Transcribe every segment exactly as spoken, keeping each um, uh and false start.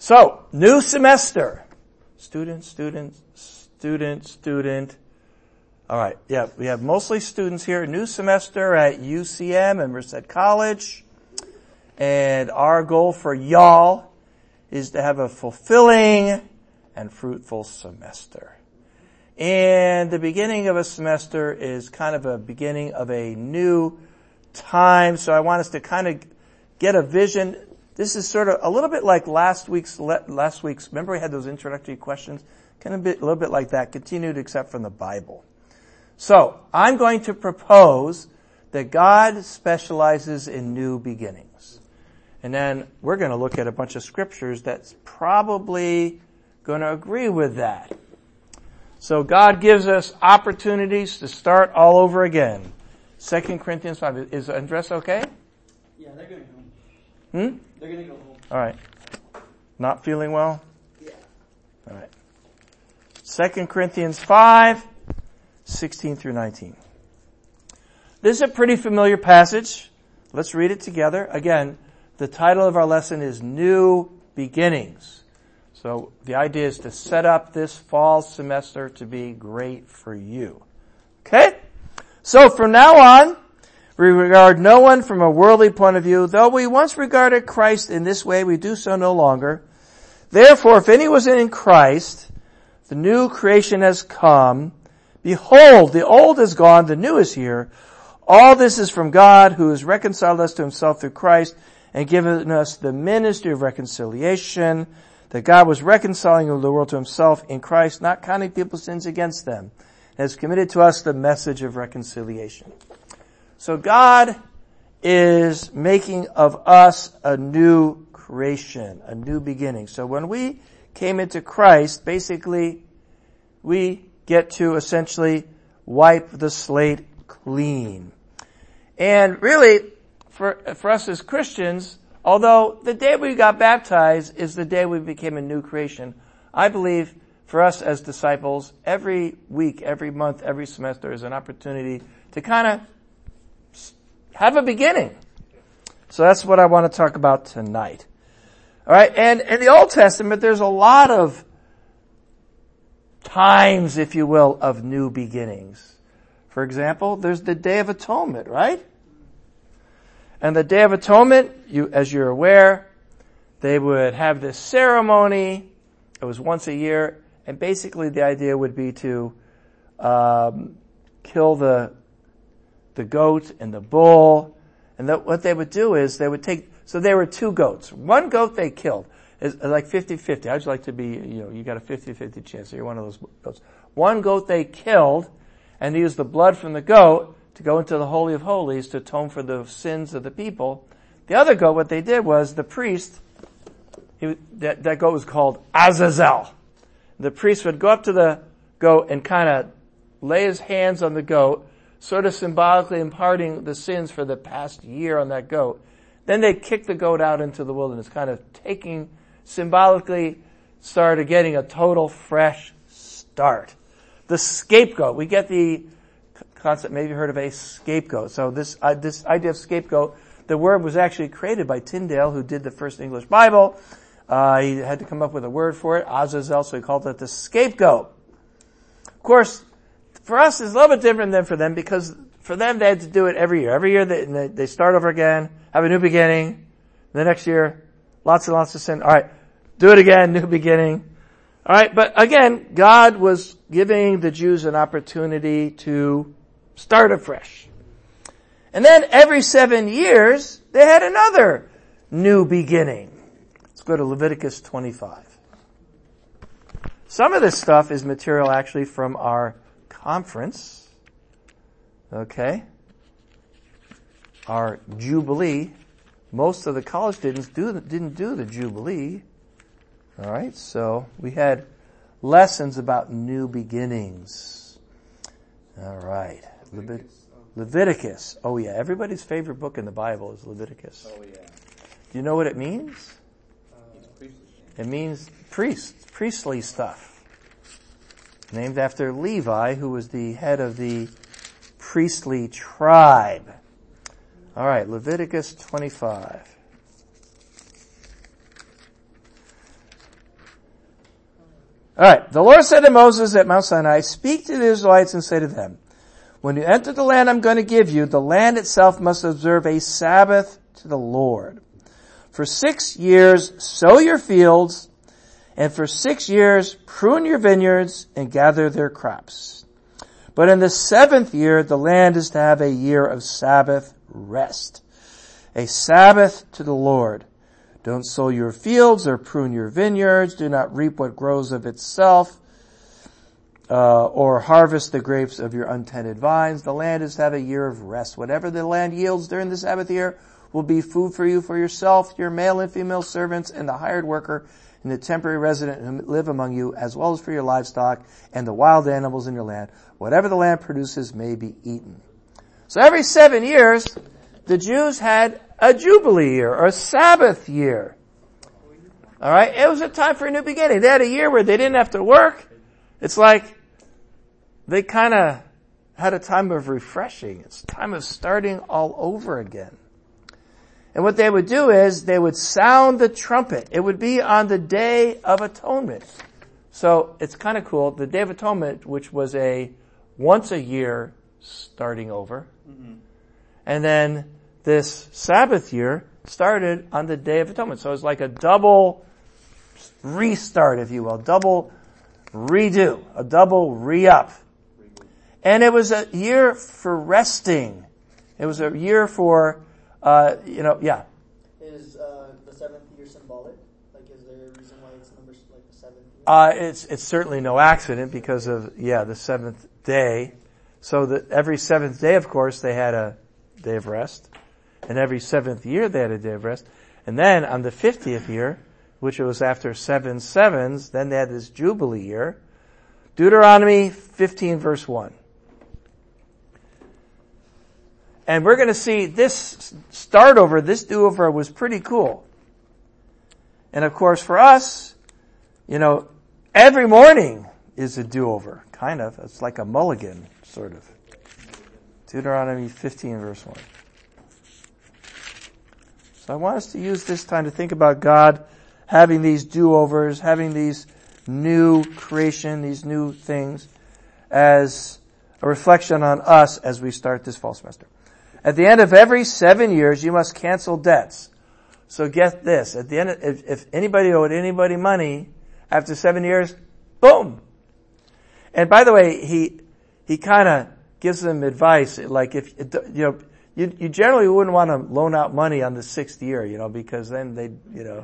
So, new semester. Student, student, student, student. All right, yeah, we have mostly students here. New semester at U C M and Merced College. And our goal for y'all is to have a fulfilling and fruitful semester. And the beginning of a semester is kind of a beginning of a new time. So I want us to kind of get a vision. This is sort of a little bit like last week's, last week's, remember we had those introductory questions? Kind of a, bit, a little bit like that, continued except from the Bible. So, I'm going to propose that God specializes in new beginnings. And then we're going to look at a bunch of scriptures that's probably going to agree with that. So God gives us opportunities to start all over again. Second Corinthians five. Is Andres okay? Yeah, they're going home. Hmm? They're going to go home. All right. Not feeling well? Yeah. All right. Second Corinthians five. sixteen through nineteen. This is a pretty familiar passage. Let's read it together. Again, the title of our lesson is New Beginnings. So the idea is to set up this fall semester to be great for you. Okay? So from now on, we regard no one from a worldly point of view. Though we once regarded Christ in this way, we do so no longer. Therefore, if any was in Christ, the new creation has come. Behold, the old is gone, the new is here. All this is from God, who has reconciled us to himself through Christ and given us the ministry of reconciliation, that God was reconciling the world to himself in Christ, not counting people's sins against them, and has committed to us the message of reconciliation. So God is making of us a new creation, a new beginning. So when we came into Christ, basically, we get to essentially wipe the slate clean. And really, for, for us as Christians, although the day we got baptized is the day we became a new creation, I believe for us as disciples, every week, every month, every semester is an opportunity to kind of have a beginning. So that's what I want to talk about tonight. All right, and in the Old Testament, there's a lot of times, if you will, of new beginnings. For example, there's the Day of Atonement, right? And the Day of Atonement, you, as you're aware, they would have this ceremony. It was once a year, and basically the idea would be to um, kill the the goat and the bull. And that, what they would do is they would take. So there were two goats. One goat they killed. It's like fifty-fifty. How'd you like to be, you know, you got a fifty-fifty chance. So you're one of those goats. One goat they killed, and they used the blood from the goat to go into the Holy of Holies to atone for the sins of the people. The other goat, what they did was the priest, he, that, that goat was called Azazel. The priest would go up to the goat and kind of lay his hands on the goat, sort of symbolically imparting the sins for the past year on that goat. Then they'd kick the goat out into the wilderness, kind of taking symbolically started getting a total fresh start. The scapegoat. We get the concept, maybe you heard of a scapegoat. So this, uh, this idea of scapegoat, the word was actually created by Tyndale, who did the first English Bible. Uh, he had to come up with a word for it, Azazel, so he called it the scapegoat. Of course, for us it's a little bit different than for them, because for them they had to do it every year. Every year they, they start over again, have a new beginning. The next year, lots and lots of sin. All right, do it again, new beginning. All right, but again, God was giving the Jews an opportunity to start afresh. And then every seven years, they had another new beginning. Let's go to Leviticus twenty-five. Some of this stuff is material actually from our conference. Okay. Our Jubilee. Most of the college students do, didn't do the Jubilee. All right, so we had lessons about new beginnings. All right. Levit- Leviticus. Oh yeah, everybody's favorite book in the Bible is Leviticus. Oh yeah. Do you know what it means? Uh, it means priest, priestly stuff. Named after Levi, who was the head of the priestly tribe. All right, Leviticus twenty-five. Alright, the Lord said to Moses at Mount Sinai, speak to the Israelites and say to them, when you enter the land I'm going to give you, the land itself must observe a Sabbath to the Lord. For six years sow your fields, and for six years prune your vineyards and gather their crops. But in the seventh year, the land is to have a year of Sabbath rest. A Sabbath to the Lord. Don't sow your fields or prune your vineyards. Do not reap what grows of itself, uh, or harvest the grapes of your untended vines. The land is to have a year of rest. Whatever the land yields during the Sabbath year will be food for you, for yourself, your male and female servants, and the hired worker, and the temporary resident who live among you, as well as for your livestock and the wild animals in your land. Whatever the land produces may be eaten. So every seven years, the Jews had a Jubilee year, or a Sabbath year. Alright? It was a time for a new beginning. They had a year where they didn't have to work. It's like they kind of had a time of refreshing. It's a time of starting all over again. And what they would do is they would sound the trumpet. It would be on the Day of Atonement. So it's kind of cool. The Day of Atonement, which was a once a year starting over. Mm-hmm. And then this Sabbath year started on the Day of Atonement. So it's like a double restart, if you will. Double redo. A double re-up. And it was a year for resting. It was a year for Uh, you know, yeah. Is uh, the seventh year symbolic? Like, is there a reason why it's number like the seventh year? Uh, it's it's certainly no accident because of yeah the seventh day. So that every seventh day, of course, they had a day of rest, and every seventh year they had a day of rest, and then on the fiftieth year, which was after seven sevens, then they had this Jubilee year. Deuteronomy fifteen verse one. And we're going to see this start over, this do-over was pretty cool. And of course for us, you know, every morning is a do-over, kind of. It's like a mulligan, sort of. Deuteronomy fifteen verse one. So I want us to use this time to think about God having these do-overs, having these new creation, these new things, as a reflection on us as we start this fall semester. At the end of every seven years, you must cancel debts. So get this. At the end, of, if, if anybody owed anybody money after seven years, boom. And by the way, he, he kind of gives them advice. Like if, you know, you, you generally wouldn't want to loan out money on the sixth year, you know, because then they, you know,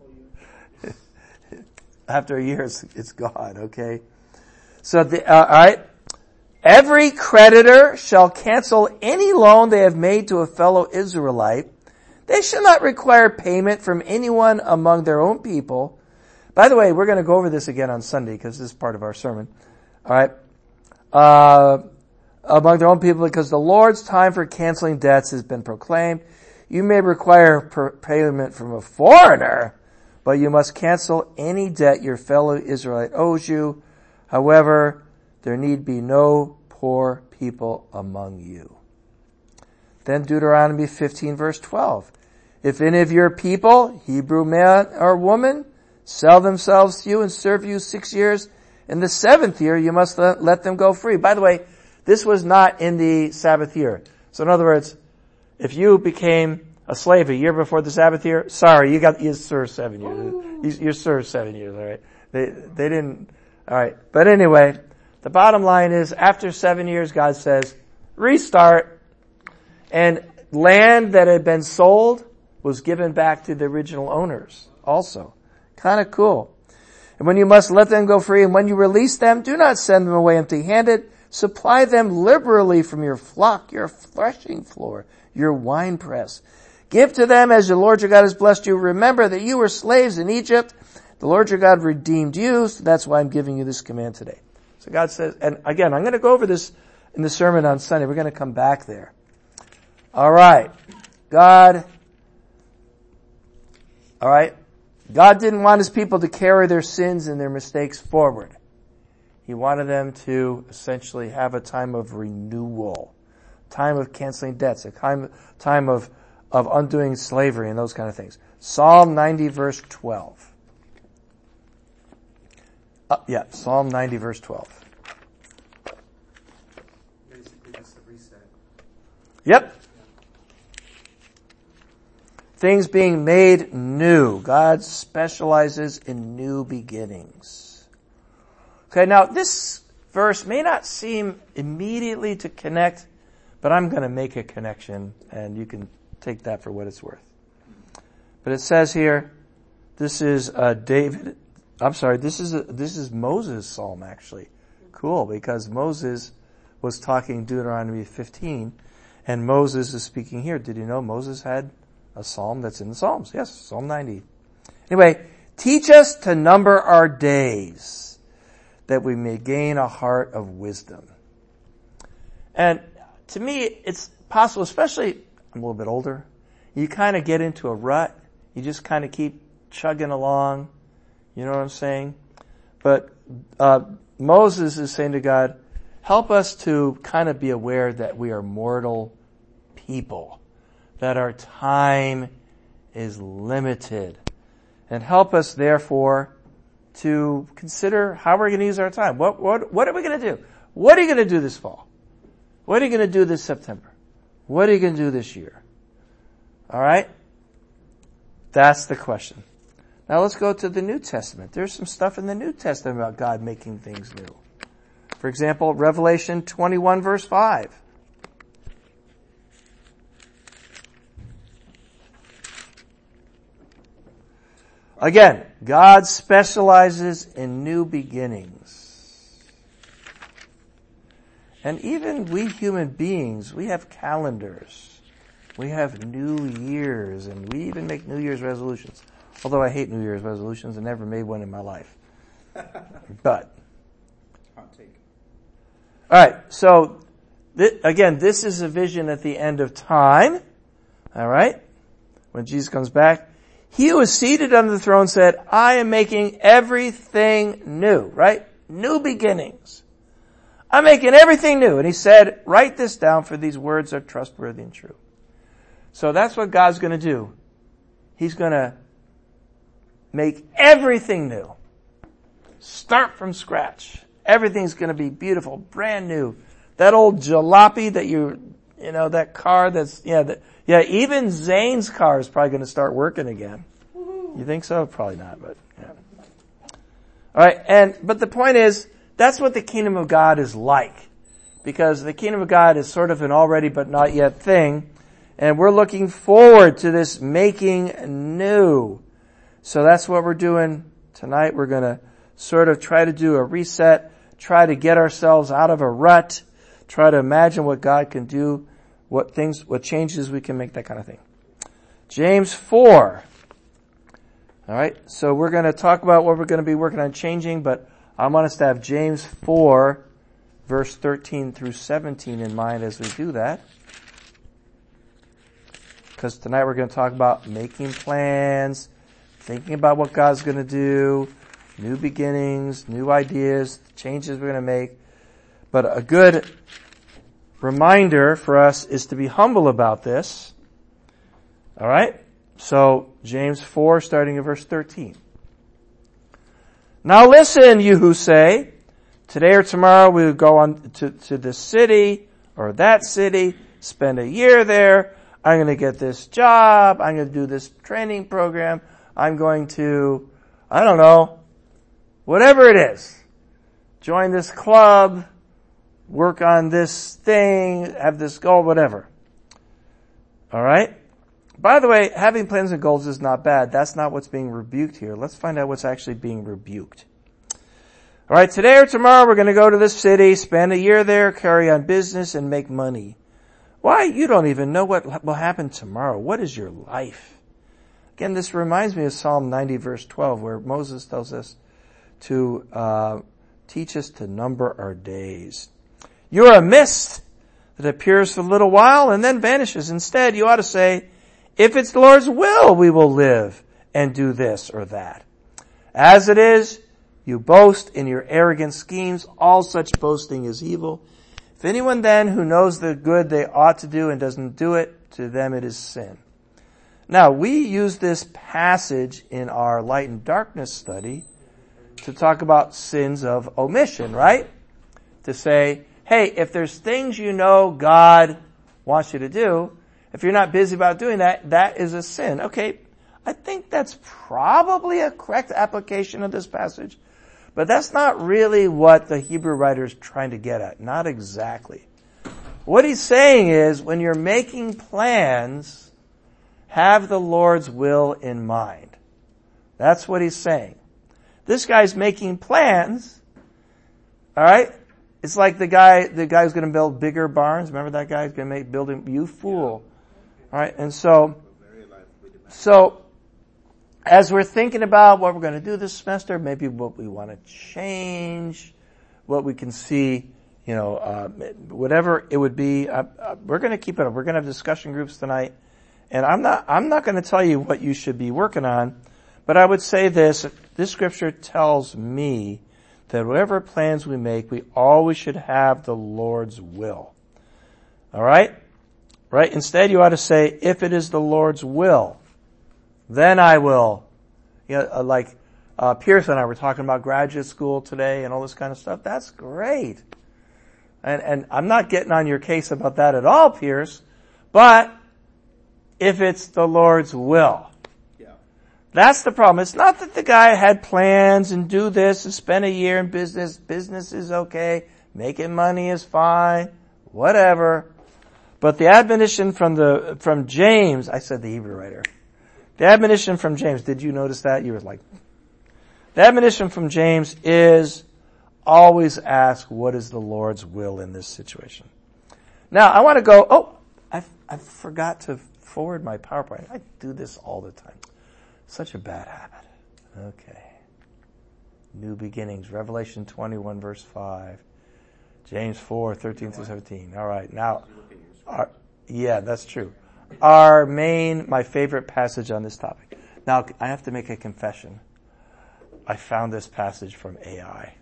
after a year it's, it's gone, okay? So the, uh, alright. Every creditor shall cancel any loan they have made to a fellow Israelite. They shall not require payment from anyone among their own people. By the way, we're going to go over this again on Sunday because this is part of our sermon. All right. Uh, among their own people, because the Lord's time for canceling debts has been proclaimed. You may require per- payment from a foreigner, but you must cancel any debt your fellow Israelite owes you. However, there need be no poor people among you. Then Deuteronomy fifteen verse twelve. If any of your people, Hebrew man or woman, sell themselves to you and serve you six years, in the seventh year you must let, let them go free. By the way, this was not in the Sabbath year. So in other words, if you became a slave a year before the Sabbath year, sorry, you got, you served seven years. You, you served seven years, alright? They, they didn't, alright. But anyway, the bottom line is, after seven years, God says, restart. And land that had been sold was given back to the original owners also. Kind of cool. And when you must let them go free, and when you release them, do not send them away empty-handed. Supply them liberally from your flock, your threshing floor, your winepress. Give to them as the Lord your God has blessed you. Remember that you were slaves in Egypt. The Lord your God redeemed you, so that's why I'm giving you this command today. So God says, and again, I'm going to go over this in the sermon on Sunday. We're going to come back there. All right. God, all right. God didn't want his people to carry their sins and their mistakes forward. He wanted them to essentially have a time of renewal, time of canceling debts, a time, time of, of undoing slavery and those kind of things. Psalm ninety verse twelve. Uh, yeah, Psalm ninety, verse twelve. Basically, just a reset. Yep. Things being made new. God specializes in new beginnings. Okay, now this verse may not seem immediately to connect, but I'm going to make a connection, and you can take that for what it's worth. But it says here, this is uh, David. I'm sorry. This is a, this is Moses' psalm actually. Cool, because Moses was talking Deuteronomy fifteen, and Moses is speaking here. Did you know Moses had a psalm that's in the Psalms? Yes, Psalm ninety. Anyway, teach us to number our days, that we may gain a heart of wisdom. And to me, it's possible, especially I'm a little bit older, you kind of get into a rut. You just kind of keep chugging along. You know what I'm saying? But uh Moses is saying to God, help us to kind of be aware that we are mortal people, that our time is limited, and help us therefore to consider how we're going to use our time. What what what are we going to do? What are you going to do this fall? What are you going to do this September? What are you going to do this year? All right? That's the question. Now let's go to the New Testament. There's some stuff in the New Testament about God making things new. For example, Revelation twenty-one verse five. Again, God specializes in new beginnings. And even we human beings, we have calendars. We have New Year's, and we even make New Year's resolutions. Although I hate New Year's resolutions and never made one in my life. But. Hot take. Alright, so, th- again, this is a vision at the end of time. Alright? When Jesus comes back. He who was seated on the throne said, I am making everything new. Right? New beginnings. I'm making everything new. And he said, write this down, for these words are trustworthy and true. So that's what God's going to do. He's going to make everything new. Start from scratch. Everything's going to be beautiful, brand new. That old jalopy that you, you know, that car that's, yeah, that, yeah, even Zane's car is probably going to start working again. You think so? Probably not, but yeah. All right, and, but the point is, that's what the kingdom of God is like. Because the kingdom of God is sort of an already but not yet thing. And we're looking forward to this making new. So that's what we're doing tonight. We're going to sort of try to do a reset, try to get ourselves out of a rut, try to imagine what God can do, what things, what changes we can make, that kind of thing. James four. All right. So we're going to talk about what we're going to be working on changing, but I want us to have James four, verse thirteen through seventeen in mind as we do that. Because tonight we're going to talk about making plans, thinking about what God's going to do, new beginnings, new ideas, changes we're going to make. But a good reminder for us is to be humble about this. All right? So, James four, starting at verse thirteen. Now listen, you who say, today or tomorrow we will go on to, to this city or that city, spend a year there. I'm going to get this job. I'm going to do this training program. I'm going to, I don't know, whatever it is. Join this club, work on this thing, have this goal, whatever. All right? By the way, having plans and goals is not bad. That's not what's being rebuked here. Let's find out what's actually being rebuked. All right, today or tomorrow we're going to go to this city, spend a year there, carry on business, and make money. Why? You don't even know what will happen tomorrow. What is your life? Again, this reminds me of Psalm ninety, verse twelve, where Moses tells us to uh teach us to number our days. You are a mist that appears for a little while and then vanishes. Instead, you ought to say, if it's the Lord's will, we will live and do this or that. As it is, you boast in your arrogant schemes. All such boasting is evil. If anyone then who knows the good they ought to do and doesn't do it, to them it is sin. Now, we use this passage in our light and darkness study to talk about sins of omission, right? To say, hey, if there's things you know God wants you to do, if you're not busy about doing that, that is a sin. Okay, I think that's probably a correct application of this passage, but that's not really what the Hebrew writer is trying to get at. Not exactly. What he's saying is, when you're making plans, have the Lord's will in mind. That's what he's saying. This guy's making plans, alright? It's like the guy, the guy who's gonna build bigger barns. Remember that guy who's gonna make building, you fool. Alright, and so, so, as we're thinking about what we're gonna do this semester, maybe what we want to change, what we can see, you know, uh, whatever it would be, uh, uh, we're gonna keep it up. We're gonna have discussion groups tonight, and I'm not, I'm not gonna tell you what you should be working on, but I would say this, this scripture tells me that whatever plans we make, we always should have the Lord's will. Alright? Right? Instead you ought to say, if it is the Lord's will, then I will. You know, like, uh, Pierce and I were talking about graduate school today and all this kind of stuff. That's great. And, and I'm not getting on your case about that at all, Pierce, but if it's the Lord's will. That's the problem. It's not that the guy had plans and do this and spend a year in business. Business is okay. Making money is fine. Whatever. But the admonition from the, from James, I said the Hebrew writer. The admonition from James, did you notice that? You were like, the admonition from James is always ask what is the Lord's will in this situation. Now, I want to go, oh, I, I forgot to forward my PowerPoint. I do this all the time. Such a bad habit. Okay. New beginnings. Revelation twenty-one verse five. James four, thirteen through seventeen. All right. Now, our, yeah, that's true. Our main, my favorite passage on this topic. Now, I have to make a confession. I found this passage from A I.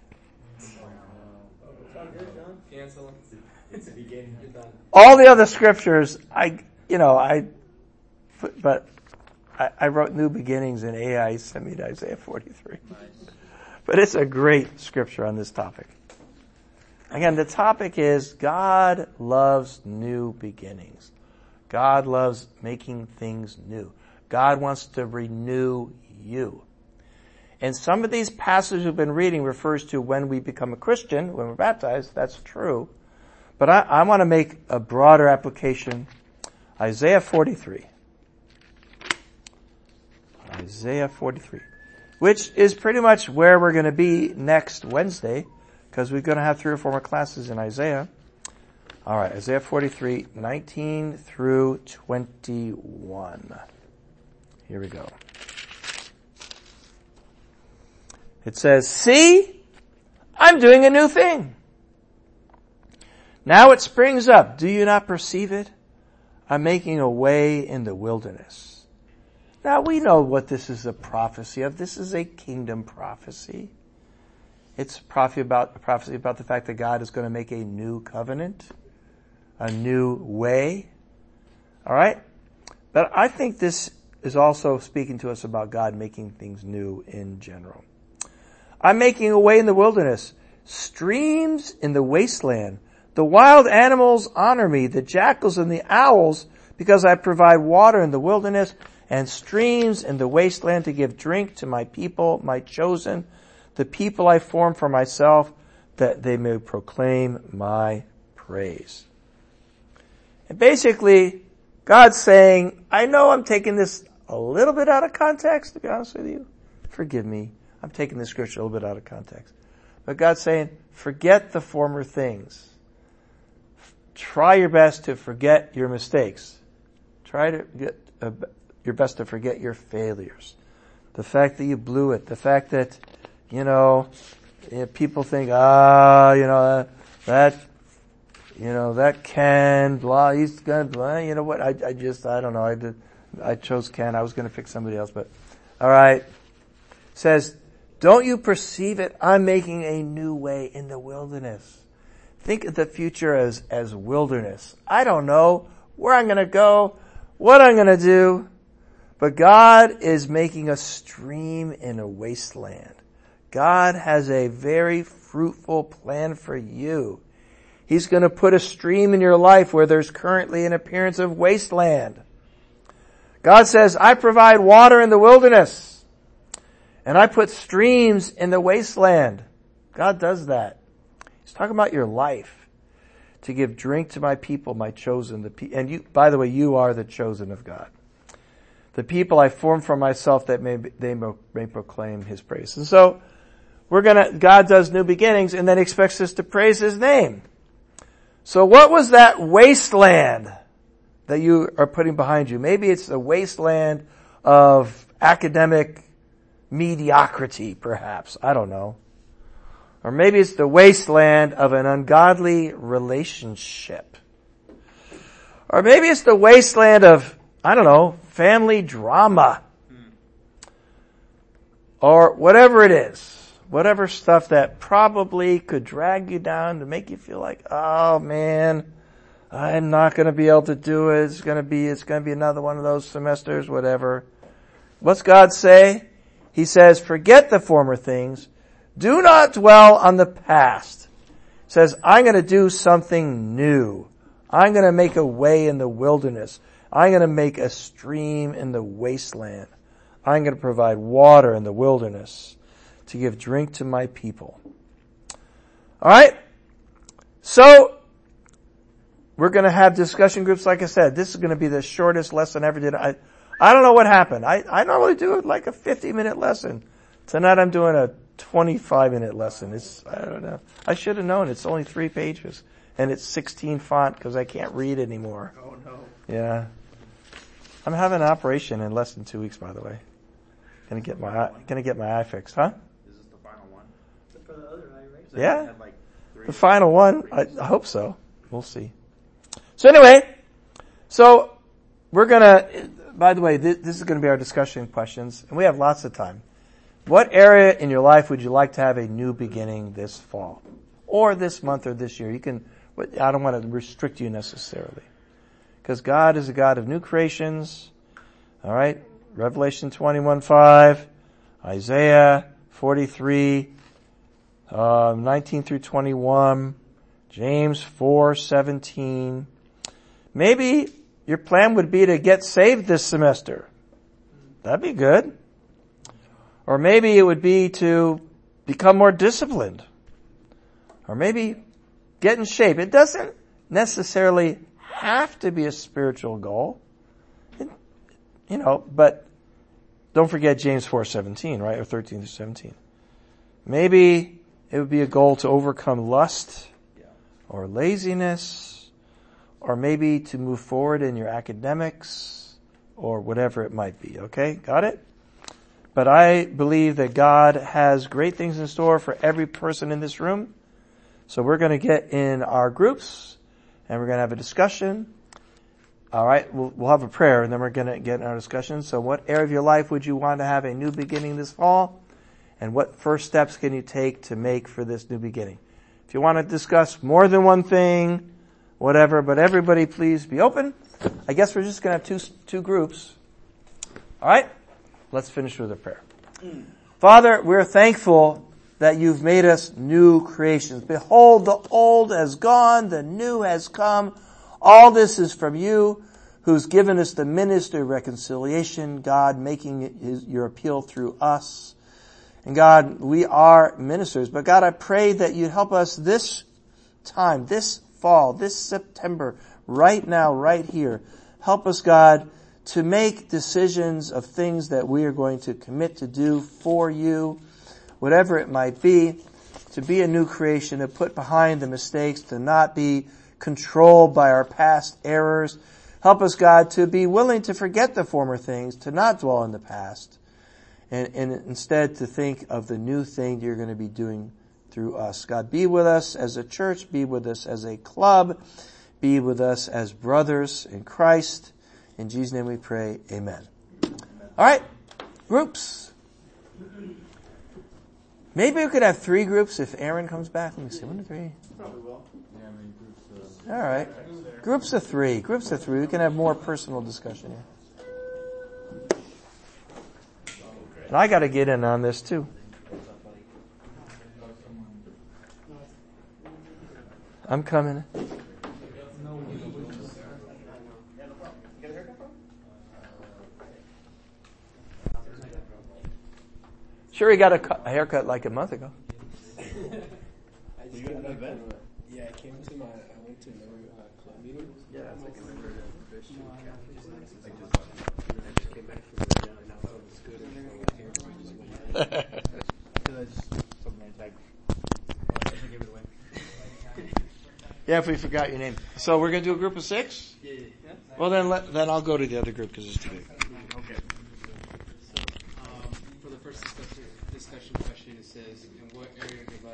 All the other scriptures, I, you know, I, but I, I wrote New Beginnings and A I sent me to Isaiah forty-three. Nice. But it's a great scripture on this topic. Again, the topic is God loves new beginnings. God loves making things new. God wants to renew you. And some of these passages we've been reading refers to when we become a Christian, when we're baptized. That's true. But I, I want to make a broader application. Isaiah forty-three. Isaiah forty-three. Which is pretty much where we're going to be next Wednesday, because we're going to have three or four more classes in Isaiah. All right, Isaiah forty-three, nineteen through twenty-one. Here we go. It says, see, I'm doing a new thing. Now it springs up. Do you not perceive it? I'm making a way in the wilderness. Now we know what this is a prophecy of. This is a kingdom prophecy. It's a prophecy about, a prophecy about the fact that God is going to make a new covenant, a new way. All right? But I think this is also speaking to us about God making things new in general. I'm making a way in the wilderness, streams in the wasteland. The wild animals honor me, the jackals and the owls, because I provide water in the wilderness and streams in the wasteland to give drink to my people, my chosen, the people I form for myself, that they may proclaim my praise. And basically, God's saying, I know I'm taking this a little bit out of context, to be honest with you. Forgive me. I'm taking this scripture a little bit out of context. But God's saying, forget the former things. Try your best to forget your mistakes. Try to get uh, your best to forget your failures. The fact that you blew it. The fact that, you know, people think, ah, you know, that, you know, that Ken, blah, he's gonna, blah, you know what, I, I just, I don't know, I did, I chose Ken, I was gonna pick somebody else, but, alright. Says, don't you perceive it? I'm making a new way in the wilderness. Think of the future as, as wilderness. I don't know where I'm gonna go, what I'm gonna do, but God is making a stream in a wasteland. God has a very fruitful plan for you. He's going to put a stream in your life where there's currently an appearance of wasteland. God says, I provide water in the wilderness, and I put streams in the wasteland. God does that. He's talking about your life. To give drink to my people, my chosen. The pe- and you, by the way, you are the chosen of God. The people I formed for myself that may, they may proclaim his praise. And so, we're gonna, God does new beginnings and then expects us to praise his name. So what was that wasteland that you are putting behind you? Maybe it's a wasteland of academic mediocrity, perhaps. I don't know. Or maybe it's the wasteland of an ungodly relationship. Or maybe it's the wasteland of, I don't know, family drama. Or whatever it is. Whatever stuff that probably could drag you down to make you feel like, oh man, I'm not going to be able to do it. It's going to be, it's going to be another one of those semesters, whatever. What's God say? He says, forget the former things. Do not dwell on the past. He says, I'm going to do something new. I'm going to make a way in the wilderness. I'm going to make a stream in the wasteland. I'm going to provide water in the wilderness to give drink to my people. All right? So, we're going to have discussion groups. Like I said, this is going to be the shortest lesson I ever did. I, I don't know what happened. I, I normally do it like a fifty minute lesson. Tonight I'm doing a twenty-five minute lesson. It's, I don't know. I should have known. It's only three pages. And it's sixteen font because I can't read anymore. Oh no. Yeah. I'm having an operation in less than two weeks, by the way. Gonna get my eye, gonna get my eye fixed, huh? Is this the final one? For the other eye, right? So Yeah. you had like three- The final one. I, I hope so. We'll see. So anyway, so we're gonna, by the way, this, this is gonna be our discussion questions, and we have lots of time. What area in your life would you like to have a new beginning this fall? Or this month or this year? You can, I don't want to restrict you necessarily. Because God is a God of new creations. Alright? Revelation twenty-one five, Isaiah forty-three, uh, nineteen through twenty-one, James four seventeen. Maybe your plan would be to get saved this semester. That'd be good. Or maybe it would be to become more disciplined. Or maybe get in shape. It doesn't necessarily have to be a spiritual goal. It, you know, but don't forget James four seventeen, right? Or thirteen through seventeen. Maybe it would be a goal to overcome lust or laziness, or maybe to move forward in your academics or whatever it might be. Okay? Got it? But I believe that God has great things in store for every person in this room. So we're going to get in our groups and we're going to have a discussion. All right, we'll, we'll have a prayer and then we're going to get in our discussion. So what area of your life would you want to have a new beginning this fall? And what first steps can you take to make for this new beginning? If you want to discuss more than one thing, whatever, but everybody please be open. I guess we're just going to have two, two groups. All right, let's finish with a prayer. Father, we're thankful that you've made us new creations. Behold, the old has gone, the new has come. All this is from you, who's given us the ministry of reconciliation, God, making his, your appeal through us. And God, we are ministers, but God, I pray that you'd help us this time, this fall, this September, right now, right here. Help us, God, to make decisions of things that we are going to commit to do for you, whatever it might be, to be a new creation, to put behind the mistakes, to not be controlled by our past errors. Help us, God, to be willing to forget the former things, to not dwell in the past, and, and instead to think of the new thing you're going to be doing through us. God, be with us as a church, be with us as a club, be with us as brothers in Christ. In Jesus' name we pray, amen. All right, groups. Maybe we could have three groups if Aaron comes back. Let me see, one to three. Probably will. Yeah, I mean, groups, uh, All right, groups of three. Groups of three. We can have more personal discussion here. And I got to get in on this too. I'm coming. Sure, he got a, cu- a haircut like a month ago. I just came back from a, yeah, I came to my, I went to another uh, club meeting. Yeah, it's like another Christian Catholic. I just, I just came back from there, and now I'm good and I'm here. I just went ahead. Because I just, something like, I give it away. Yeah, if we forgot your name. So we're going to do a group of six? Yeah, yeah. Well, then let, then I'll go to the other group because it's too big. Okay. So, um, for the first discussion, discussion question, it says, in what area of your life